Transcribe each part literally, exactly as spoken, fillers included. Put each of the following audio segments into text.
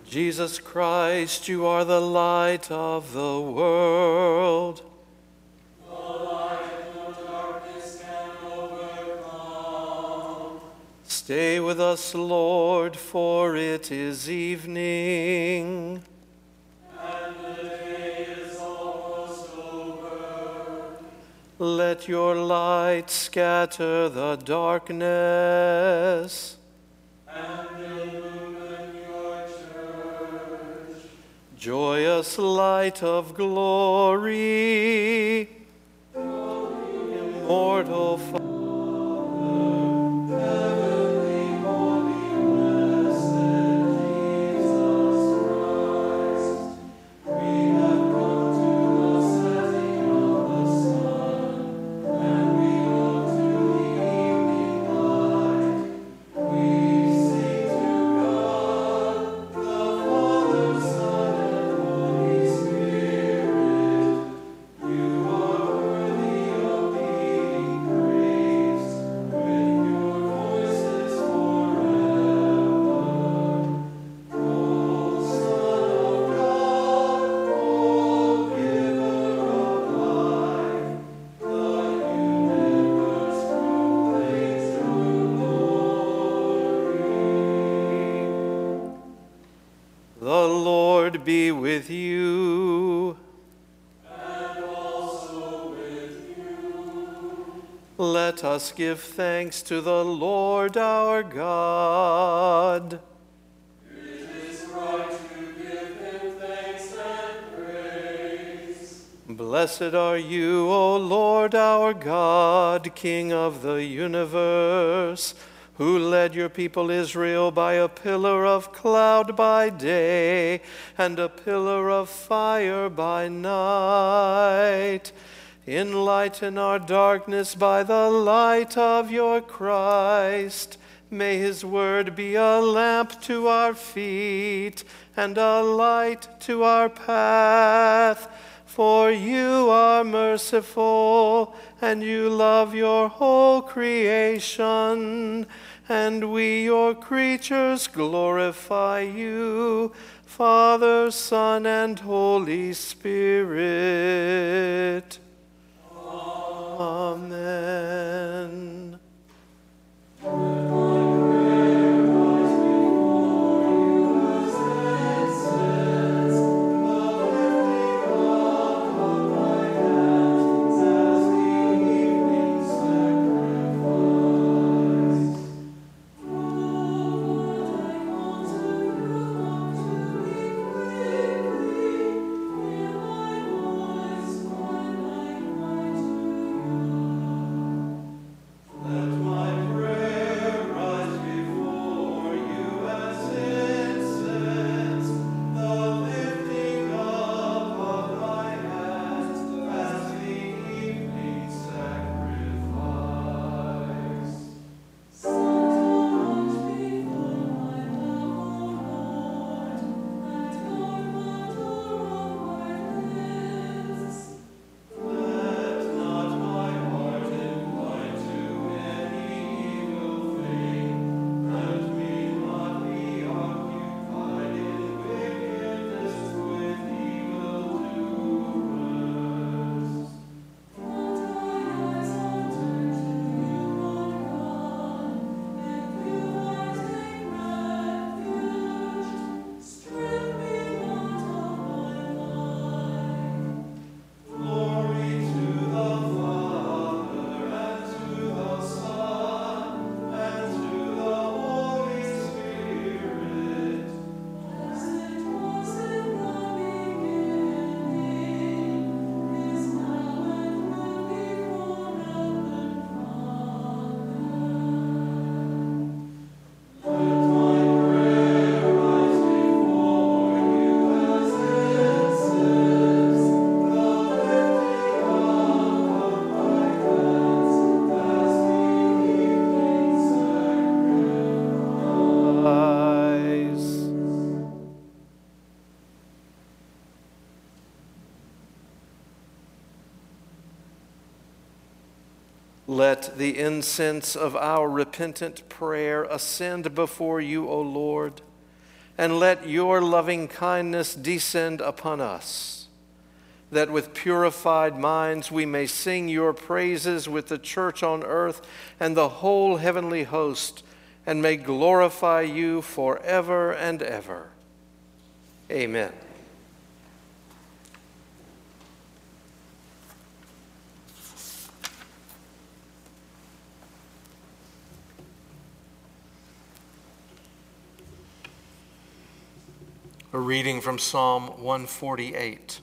Jesus Christ, you are the light of the world. The light no darkness can overcome. Stay with us, Lord, for it is evening. And the day is almost over. Let your light scatter the darkness. And illumine your church. Joyous light of glory, immortal Father, Heavenly, holy, blessed Jesus Christ, we have come to the setting of the sun, and we look to the evening light. We sing to God, the Father, Son, and Holy Spirit. You are worthy of being praised with your voices forever. O Son of God, O Giver of life, the universe proclaims your glory. the Lord be with you. And also with you. Let us give thanks to the Lord our God. It is right to give him thanks and praise. Blessed are you, O Lord our God, King of the universe, who led your people Israel by a pillar of cloud by day and a pillar of fire by night. Enlighten our darkness by the light of your Christ. May his word be a lamp to our feet and a light to our path. For you are merciful, and you love your whole creation, and we, your creatures, glorify you, Father, Son, and Holy Spirit. Amen. Let my prayer rise before you as incense, the lifting up of my hands as the evening sacrifice. Sometimes before my own heart, and Lord will adore my lips. Let not my heart incline to any evil thing. Let me not be occupied in wickedness with evildoers. But I eyes all turn to you, O God, and you I take refuge. Strip me not of my life. Glory to the Father, and to the Son, and to the Holy Spirit. As it was in the beginning, is now, and will be forever. Let my prayer rise before you as incense, the lifting up of my hands as the evening sacrifice. Let the incense of our repentant prayer ascend before you, O Lord, and let your loving kindness descend upon us, that with purified minds we may sing your praises with the church on earth and the whole heavenly host, and may glorify you forever and ever. Amen. A reading from Psalm one forty-eight.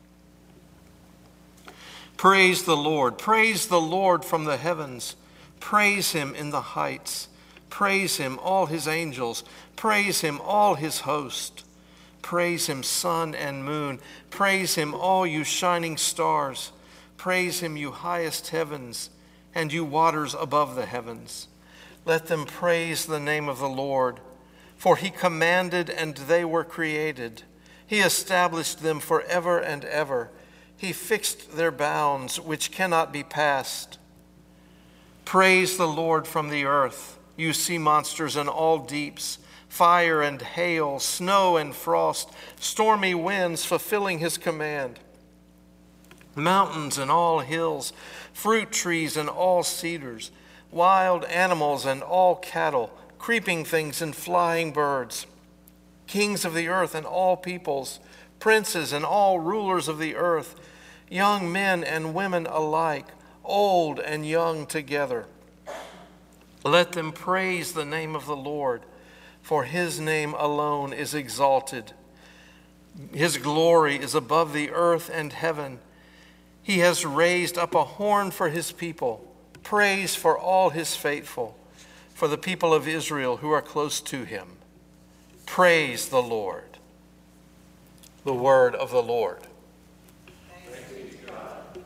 Praise the Lord. Praise the Lord from the heavens. Praise him in the heights. Praise him, all his angels. Praise him, all his host. Praise him, sun and moon. Praise him, all you shining stars. Praise him, you highest heavens, and you waters above the heavens. Let them praise the name of the Lord. For he commanded, and they were created. He established them forever and ever. He fixed their bounds, which cannot be passed. Praise the Lord from the earth, you sea monsters and all deeps, fire and hail, snow and frost, stormy winds fulfilling his command. Mountains and all hills, fruit trees and all cedars, wild animals and all cattle, creeping things and flying birds, kings of the earth and all peoples, princes and all rulers of the earth, young men and women alike, old and young together. Let them praise the name of the Lord, for his name alone is exalted. His glory is above the earth and heaven. He has raised up a horn for his people, praise for all his faithful, for the people of Israel who are close to him. Praise the Lord. The word of the Lord. Thanks be to God.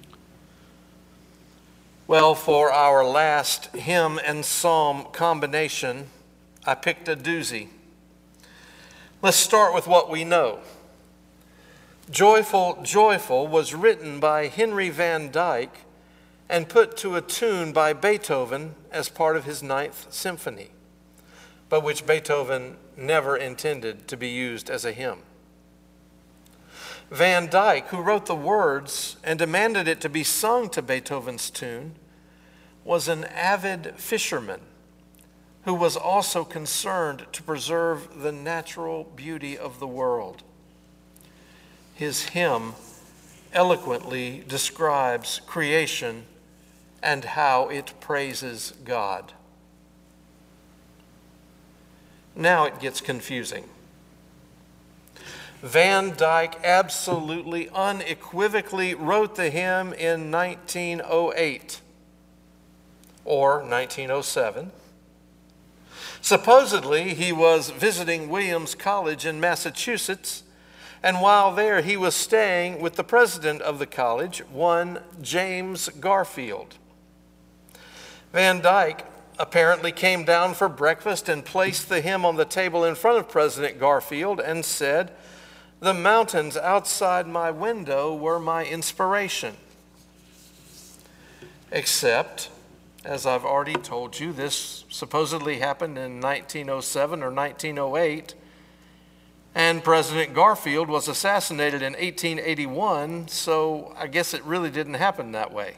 Well, for our last hymn and psalm combination, I picked a doozy. Let's start with what we know. Joyful, Joyful was written by Henry Van Dyke and put to a tune by Beethoven as part of his Ninth Symphony, but which Beethoven never intended to be used as a hymn. Van Dyke, who wrote the words and demanded it to be sung to Beethoven's tune, was an avid fisherman who was also concerned to preserve the natural beauty of the world. His hymn eloquently describes creation and how it praises God. Now it gets confusing. Van Dyke absolutely, unequivocally wrote the hymn in nineteen oh eight or nineteen oh seven. Supposedly, he was visiting Williams College in Massachusetts, and while there, he was staying with the president of the college, one James Garfield. Van Dyke apparently came down for breakfast and placed the hymn on the table in front of President Garfield and said, "The mountains outside my window were my inspiration." Except, as I've already told you, this supposedly happened in nineteen oh seven or nineteen oh eight, and President Garfield was assassinated in eighteen eighty-one, so I guess it really didn't happen that way.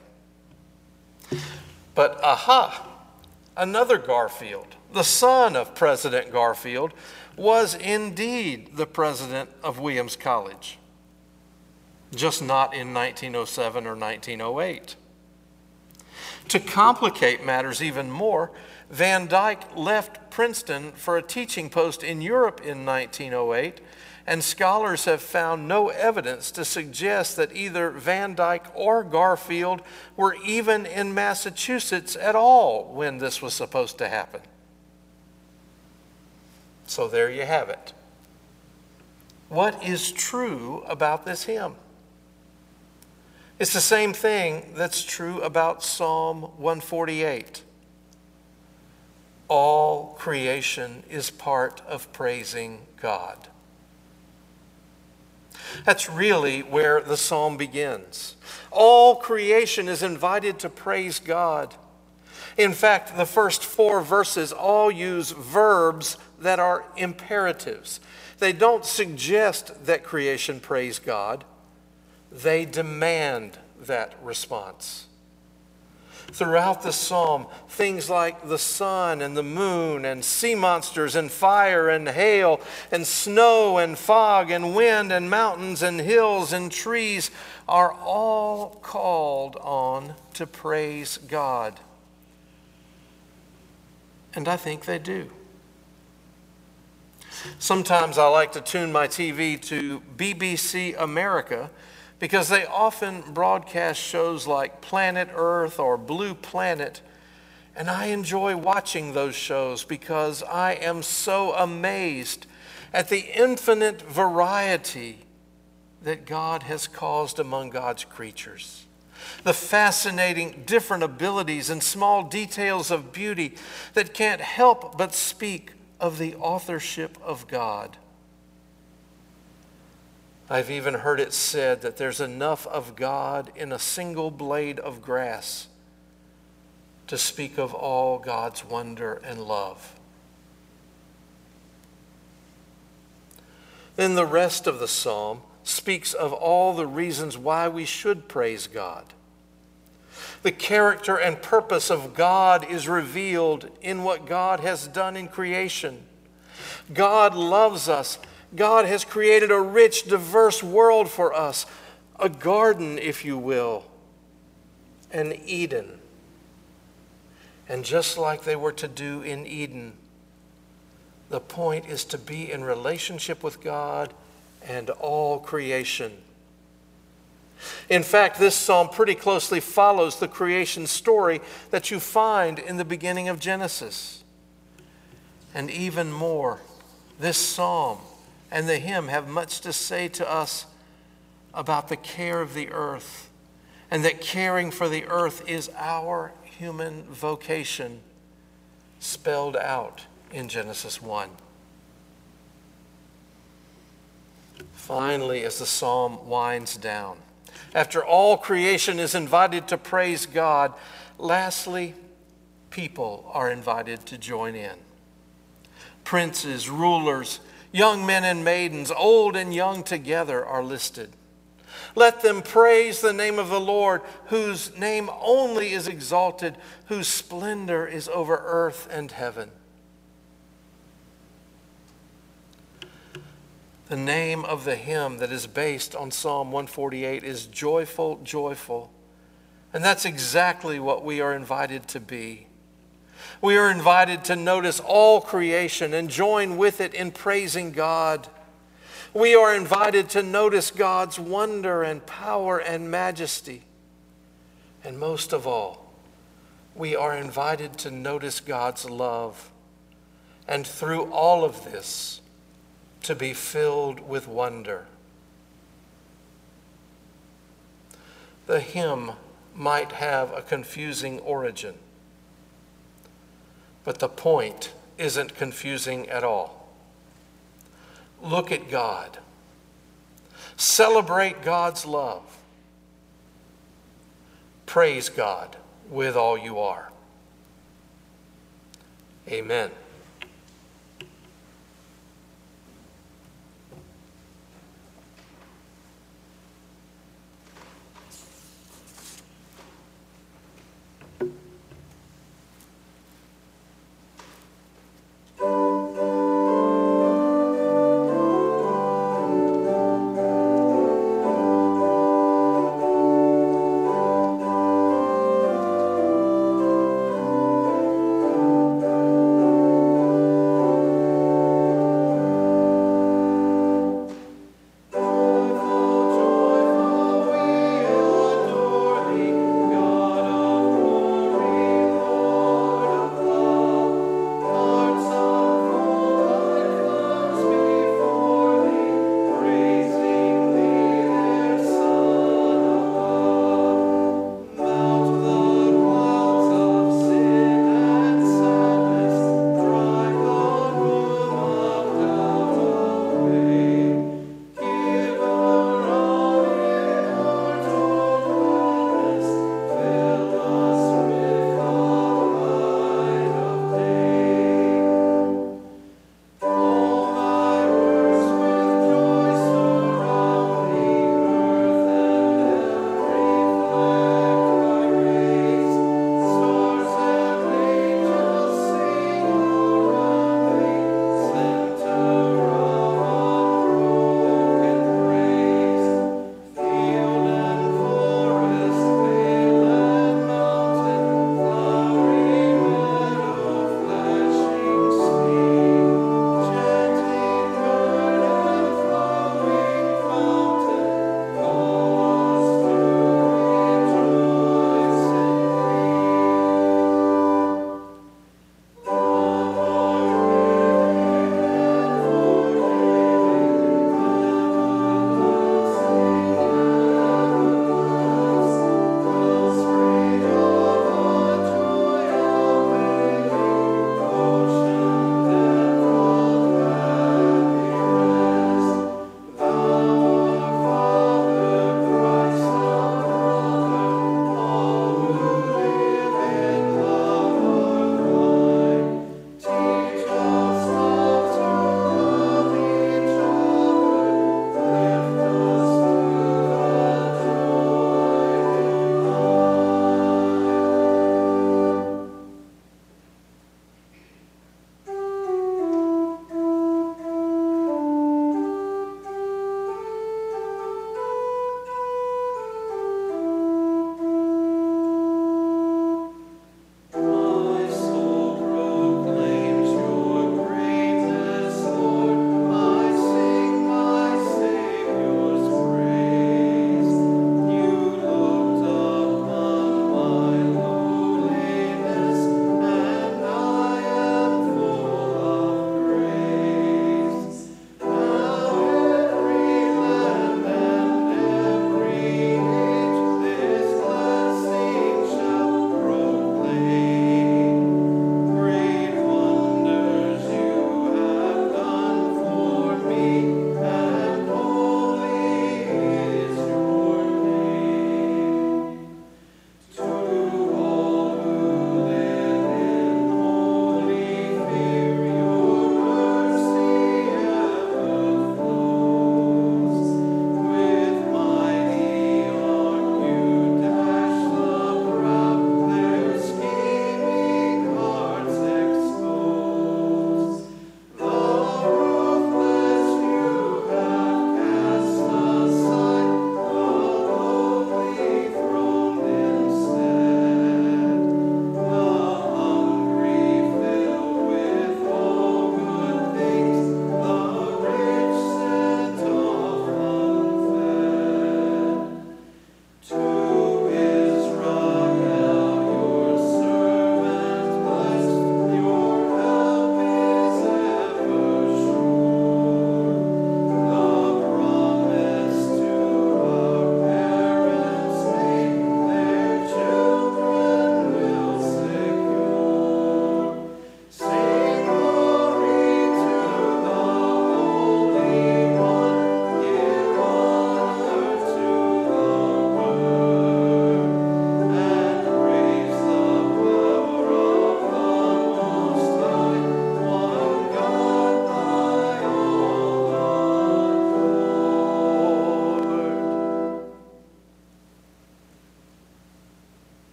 But aha, another Garfield, the son of President Garfield, was indeed the president of Williams College, just not in nineteen oh seven or nineteen oh eight. To complicate matters even more, Van Dyke left Princeton for a teaching post in Europe in nineteen oh eight, and scholars have found no evidence to suggest that either Van Dyke or Garfield were even in Massachusetts at all when this was supposed to happen. So there you have it. What is true about this hymn? It's the same thing that's true about Psalm one forty-eight. All creation is part of praising God. That's really where the psalm begins. All creation is invited to praise God. In fact, the first four verses all use verbs that are imperatives. They don't suggest that creation praise God. They demand that response. Throughout the psalm, things like the sun and the moon and sea monsters and fire and hail and snow and fog and wind and mountains and hills and trees are all called on to praise God. And I think they do. Sometimes I like to tune my T V to B B C America because they often broadcast shows like Planet Earth or Blue Planet, and I enjoy watching those shows because I am so amazed at the infinite variety that God has caused among God's creatures. The fascinating different abilities and small details of beauty that can't help but speak of the authorship of God. I've even heard it said that there's enough of God in a single blade of grass to speak of all God's wonder and love. Then the rest of the psalm speaks of all the reasons why we should praise God. The character and purpose of God is revealed in what God has done in creation. God loves us. God has created a rich, diverse world for us, a garden, if you will, an Eden. And just like they were to do in Eden, the point is to be in relationship with God and all creation. In fact, this psalm pretty closely follows the creation story that you find in the beginning of Genesis. And even more, this psalm and the hymn have much to say to us about the care of the earth, and that caring for the earth is our human vocation, spelled out in Genesis one. Finally, as the psalm winds down, after all creation is invited to praise God, lastly, people are invited to join in. Princes, rulers, young men and maidens, old and young together are listed. Let them praise the name of the Lord, whose name only is exalted, whose splendor is over earth and heaven. The name of the hymn that is based on Psalm one forty-eight is Joyful, Joyful. And that's exactly what we are invited to be. We are invited to notice all creation and join with it in praising God. We are invited to notice God's wonder and power and majesty. And most of all, we are invited to notice God's love. And through all of this, to be filled with wonder. The hymn might have a confusing origin, but the point isn't confusing at all. Look at God. Celebrate God's love. Praise God with all you are. Amen.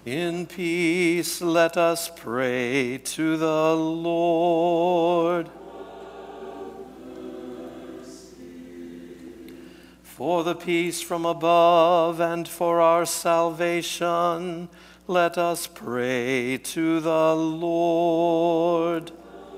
In peace, let us pray to the Lord. For the peace from above and for our salvation, let us pray to the Lord.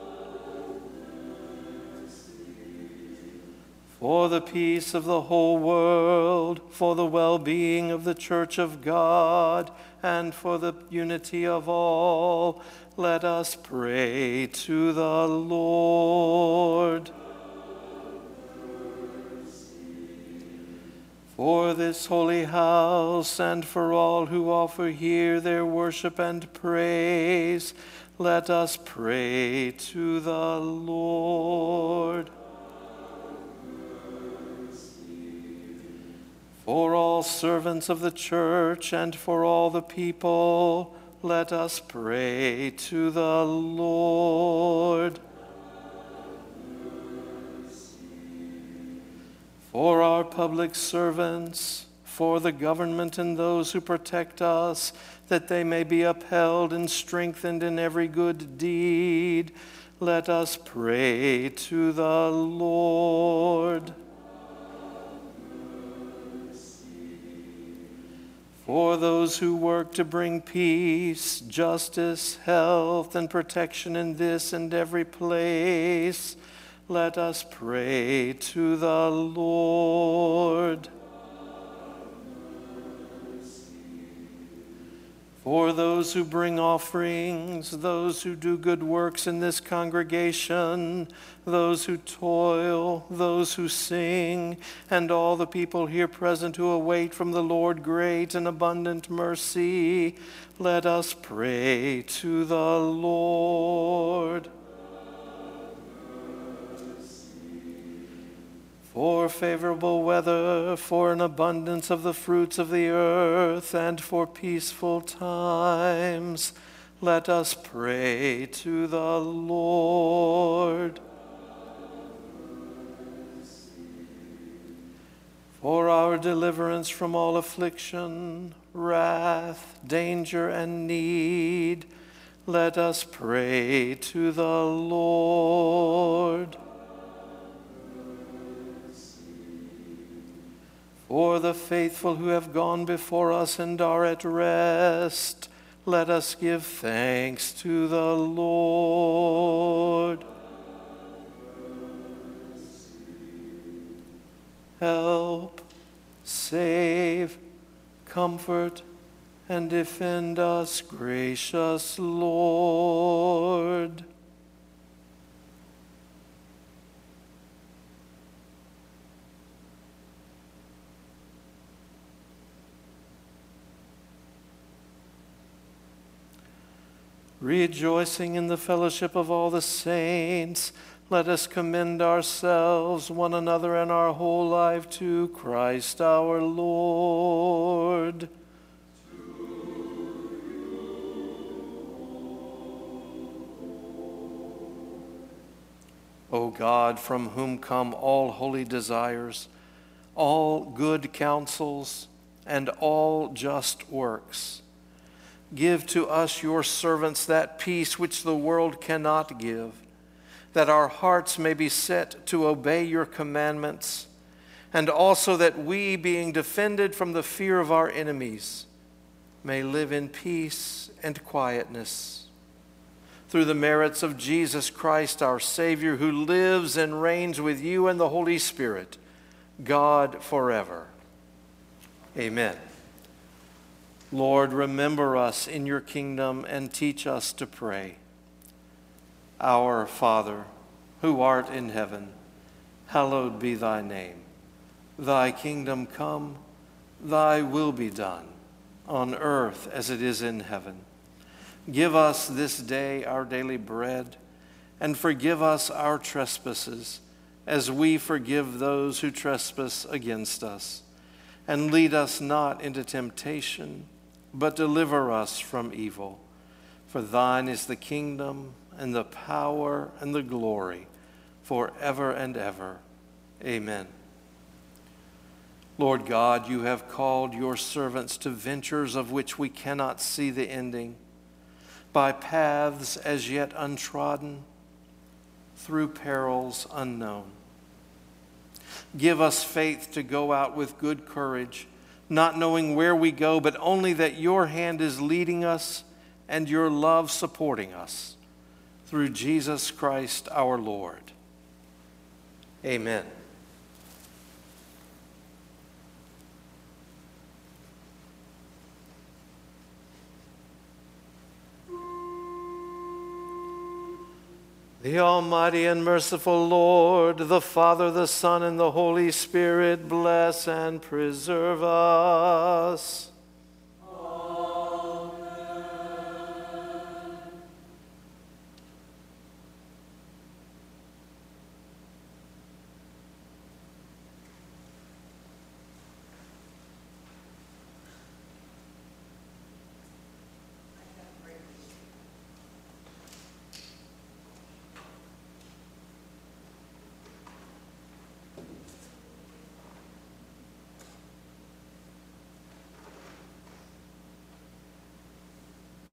For the peace of the whole world, for the well-being of the Church of God, and for the unity of all, let us pray to the Lord. For this holy house and for all who offer here their worship and praise, let us pray to the Lord. For all servants of the church and for all the people, let us pray to the Lord. For our public servants, for the government and those who protect us, that they may be upheld and strengthened in every good deed, let us pray to the Lord. For those who work to bring peace, justice, health, and protection in this and every place, let us pray to the Lord. For those who bring offerings, those who do good works in this congregation, those who toil, those who sing, and all the people here present who await from the Lord great and abundant mercy, let us pray to the Lord. For favorable weather, for an abundance of the fruits of the earth, and for peaceful times, let us pray to the Lord. For our deliverance from all affliction, wrath, danger, and need, let us pray to the Lord. For the faithful who have gone before us and are at rest, let us give thanks to the Lord. Help, save, comfort, and defend us, gracious Lord. Rejoicing in the fellowship of all the saints, let us commend ourselves, one another, and our whole life to Christ our Lord. O God, from whom come all holy desires, all good counsels, and all just works, give to us, your servants, that peace which the world cannot give, that our hearts may be set to obey your commandments, and also that we, being defended from the fear of our enemies, may live in peace and quietness. Through the merits of Jesus Christ, our Savior, who lives and reigns with you and the Holy Spirit, God forever. Amen. Lord, remember us in your kingdom and teach us to pray. Our Father, who art in heaven, hallowed be thy name. Thy kingdom come, thy will be done, on earth as it is in heaven. Give us this day our daily bread, and forgive us our trespasses, as we forgive those who trespass against us. And lead us not into temptation, but deliver us from evil. For thine is the kingdom, and the power, and the glory, forever and ever. Amen. Lord God, you have called your servants to ventures of which we cannot see the ending, by paths as yet untrodden, through perils unknown. Give us faith to go out with good courage, not knowing where we go, but only that your hand is leading us and your love supporting us. Through Jesus Christ our Lord. Amen. The Almighty and merciful Lord, the Father, the Son, and the Holy Spirit, bless and preserve us.